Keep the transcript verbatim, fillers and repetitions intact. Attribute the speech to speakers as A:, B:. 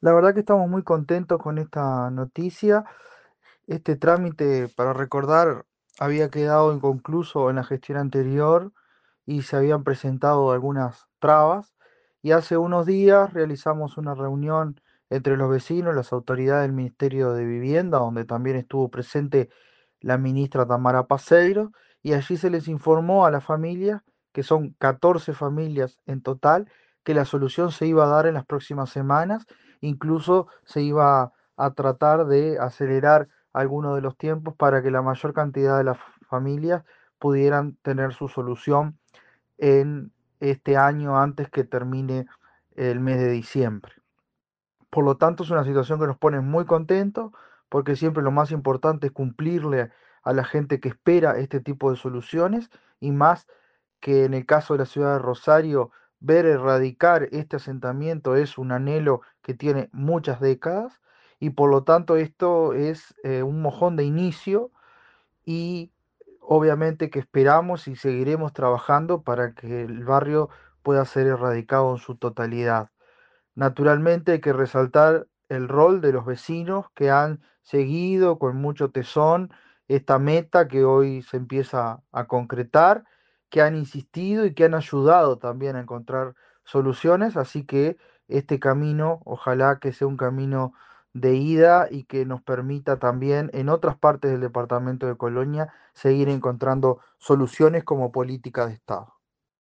A: La verdad que estamos muy contentos con esta noticia. Este trámite, para recordar, había quedado inconcluso en la gestión anterior y se habían presentado algunas trabas. Y hace unos días realizamos una reunión entre los vecinos, las autoridades del Ministerio de Vivienda, donde también estuvo presente la ministra Tamara Paseiro, y allí se les informó a las familias, que son catorce familias en total, que la solución se iba a dar en las próximas semanas. Incluso se iba a tratar de acelerar algunos de los tiempos para que la mayor cantidad de las familias pudieran tener su solución en este año antes que termine el mes de diciembre. Por lo tanto, es una situación que nos pone muy contentos porque siempre lo más importante es cumplirle a la gente que espera este tipo de soluciones, y más que en el caso de la ciudad de Rosario, ver erradicar este asentamiento es un anhelo que tiene muchas décadas, y por lo tanto esto es eh, un mojón de inicio, y obviamente que esperamos y seguiremos trabajando para que el barrio pueda ser erradicado en su totalidad. Naturalmente hay que resaltar el rol de los vecinos que han seguido con mucho tesón esta meta que hoy se empieza a concretar, que han insistido y que han ayudado también a encontrar soluciones, así que este camino ojalá que sea un camino de ida y que nos permita también en otras partes del departamento de Colonia seguir encontrando soluciones como política de Estado.